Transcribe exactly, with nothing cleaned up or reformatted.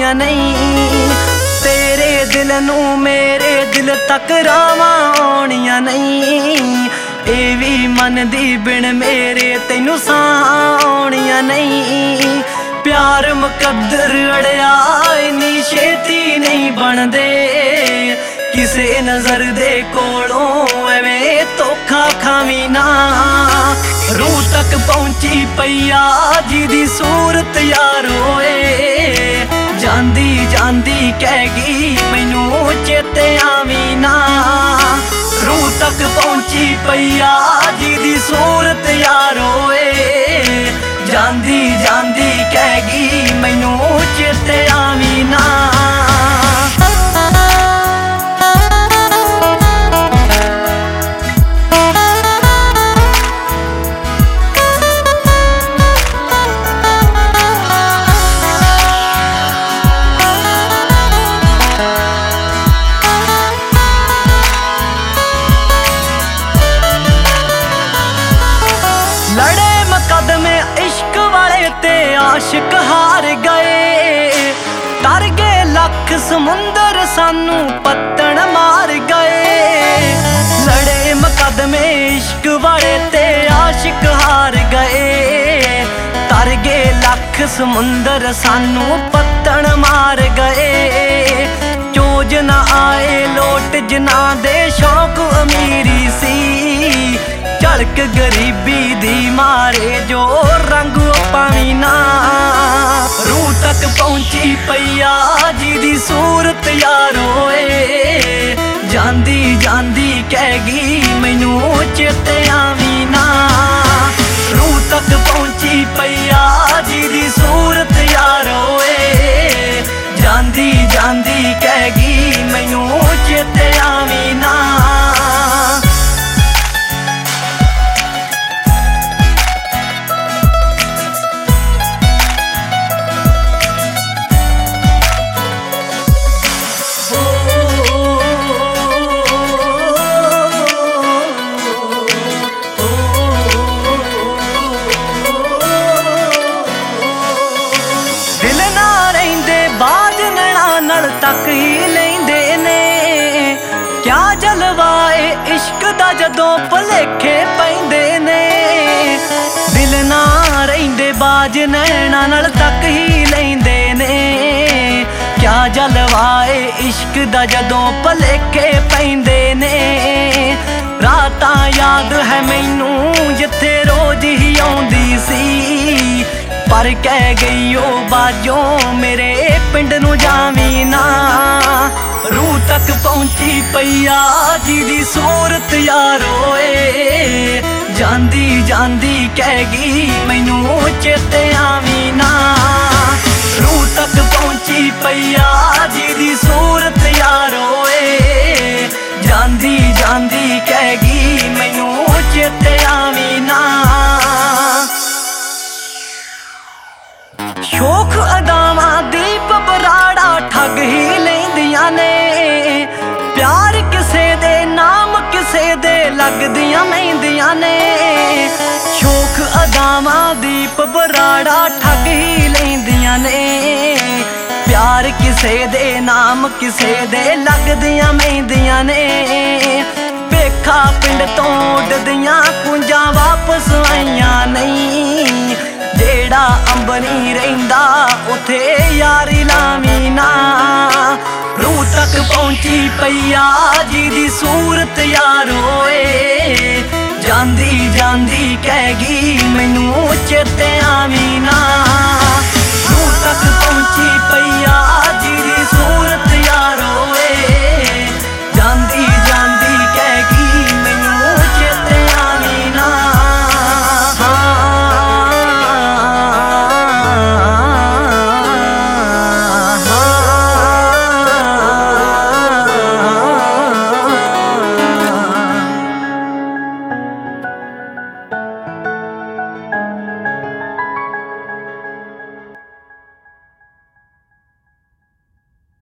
ਆਉਣੀਆਂ ਨਹੀਂ। ਤੇਰੇ ਦਿਲ ਨੂੰ ਮੇਰੇ ਦਿਲ ਤੱਕ ਰਾਵਾਂ ਆਉਣੀਆਂ ਨਹੀਂ। ਇਹ ਵੀ ਮਨ ਦੀ ਬਿਨ ਮੇਰੇ ਤੈਨੂੰ ਸਾਹ ਆਉਣੀਆਂ ਨਹੀਂ। ਪਿਆਰ ਮੁਕੱਦਰ ਅੜਿਆ ਇੰਨੀ ਛੇਤੀ ਨਹੀਂ ਬਣਦੇ। ਕਿਸੇ ਨਜ਼ਰ ਦੇ ਕੋਲੋਂ ਐਵੇਂ ਧੋਖਾ ਖਾਵੀਂ ਨਾ। ਰੂਹ ਤੱਕ ਪਹੁੰਚੀ ਪਈਆ ਜਿਹਦੀ ਸੂਰਤ ਯਾਰ ਓਏ। ਜਾਂਦੀ ਜਾਂਦੀ ਕਹਿ ਗਈ ਮੈਨੂੰ ਚੇਤੇ ਆਵੀਂ ਨਾ। ਰੂਹ ਤੱਕ ਪਹੁੰਚੀ ਪਈਆ ਜਿਹਦੀ ਸੂਰਤ ਯਾਰ ਓਏ। ਜਾਂਦੀ ਜਾਂਦੀ ਕਹਿ ਗਈ ਮੈਨੂੰ ਚੇਤੇ ਆਵੀਂ ਨਾ। ਲੜੇ ਮੁਕੱਦਮੇ ਇਸ਼ਕ ਵਾਲੇ ਤੇ ਆਸ਼ਿਕ ਹਾਰ ਗਏ। ਤਰ ਗਏ ਲੱਖ ਸਮੁੰਦਰ ਸਾਨੂੰ ਪੱਤਣ ਮਾਰ ਗਏ। ਲੜੇ ਮੁਕੱਦਮੇ ਇਸ਼ਕ ਵਾਲੇ ਤੇ ਆਸ਼ਿਕ ਹਾਰ ਗਏ। ਤਰ ਗਏ ਲੱਖ ਸਮੁੰਦਰ ਸਾਨੂੰ ਪੱਤਣ ਮਾਰ ਗਏ। ਚੋਜ ਨਾ ਆਏ ਲੋਟ ਜਿਨ੍ਹਾਂ ਦੇ ਸ਼ੌਕ ਅਮੀਰੀ ਸੀ। ਝਲਕ ਗਰੀਬੀ ਦੀ ਮਾਰੇ ਜੋ ਰੰਗ ਪਾਵੀਂ ਨਾ। ਰੂਹ ਤੱਕ ਪਹੁੰਚੀ ਪਈਆ ਜਿਹਦੀ ਸੂਰਤ ਯਾਰ ਓਏ। ਜਾਂਦੀ ਜਾਂਦੀ ਕਹਿ ਗਈ ਮੈਨੂੰ ਚੇਤੇ ਆਵੀਂ ਨਾ। ਰੂਹ ਤੱਕ ਪਹੁੰਚੀ ਪਈਆ ਜਿਹਦੀ ਸੂਰਤ ਯਾਰ ਓਏ। ਜਾਂਦੀ ਜਾਂਦੀ ਕਹਿ ਗਈ ਮੈਨੂੰ ਚੇਤੇ ਆਵੀਂ ਨਾ। ਤੱਕ ਹੀ ਲੈਂਦੇ ਨੇ ਕਿਆ ਜਲਵਾਏ ਇਸ਼ਕ ਦਾ ਜਦੋਂ ਭੁਲੇਖੇ ਪੈਂਦੇ ਨੇ। ਦਿਲ ਨਾ ਰਹਿੰਦੇ ਬਾਜ ਨੈਣਾ ਨਾਲ ਤੱਕ ਹੀ ਲੈਂਦੇ ਨੇ। ਕਿਆ ਜਲਵਾਏ ਇਸ਼ਕ ਦਾ ਜਦੋਂ ਭੁਲੇਖੇ ਪੈਂਦੇ ਨੇ। ਰਾਤਾਂ ਯਾਦ ਹੈ ਮੈਨੂੰ ਜਿੱਥੇ ਰੋਜ਼ ਹੀ ਆਉਂਦੀ ਸੀ। ਪਰ ਕਹਿ ਗਈ ਉਹ ਬਾਜੋਂ ਮੇਰੇ ਪਿੰਡ ਨੂੰ ਜਾਵੀਂ ਨਾ। ਰੂਹ ਤੱਕ ਪਹੁੰਚੀ ਪਈਆ ਜਿਹਦੀ ਸੂਰਤ ਯਾਰ ਓਏ। ਜਾਂਦੀ ਜਾਂਦੀ ਕਹਿ ਗਈ ਮੈਨੂੰ ਚੇਤੇ ਆਵੀਂ ਨਾ। ਰੂਹ ਤੱਕ ਪਹੁੰਚੀ ਪਈਆ ਜਿਹਦੀ ਸੂਰਤ ਯਾਰ ਓਏ। ਜਾਂਦੀ ਜਾਂਦੀ ਕਹਿ ਗਈ ਮੈਨੂੰ ਚੇਤੇ ਆਵੀਂ ਨਾ। ਸ਼ੌਖ ਅਦਾਵਾਂ ਦੀਪ ਬਰਾੜਾ ਠੱਗ ਹੀ ਲੈਂਦੀਆਂ ਨੇ। ਪਿਆਰ ਕਿਸੇ ਦੇ ਨਾਮ ਕਿਸੇ ਦੇ ਲੱਗਦੀਆਂ ਮਹਿੰਦੀਆਂ ਨੇ। ਸ਼ੌਖ ਅਦਾਵਾਂ ਦੀਪ ਬਰਾੜਾ ਠੱਗ ਹੀ ਲੈਂਦੀਆਂ ਨੇ। ਪਿਆਰ ਕਿਸੇ ਦੇ ਨਾਮ ਕਿਸੇ ਦੇ ਲੱਗਦੀਆਂ ਮਹਿੰਦੀਆਂ ਨੇ। ਵੇਖਾ ਪਿੰਡ ਤੋਂ ਉੱਡਦੀਆਂ ਕੁੰਜਾਂ ਵਾਪਸ ਆਈਆਂ ਨਹੀਂ। ਜਿਹੜਾ ਅੰਬ ਨਹੀਂ ਰਹਿੰਦਾ ਉਥੇ ਯਾਰੀ ਲਾਵੀਂ ਨਾ। ਰੂਹ ਤੱਕ ਪਹੁੰਚੀ ਪਈਆ ਜਿਹਦੀ ਸੂਰਤ ਯਾਰ ਓਏ। ਜਾਂਦੀ ਜਾਂਦੀ ਕਹਿ ਗਈ ਮੈਨੂੰ ਚੇਤੇ ਆਵੀਂ ਨਾ। ਰੂਹ ਤੱਕ ਪਹੁੰਚੀ ਪਈਆ ਜਿਹਦੀ ਸੂਰਤ ਯਾਰ ਓਏ।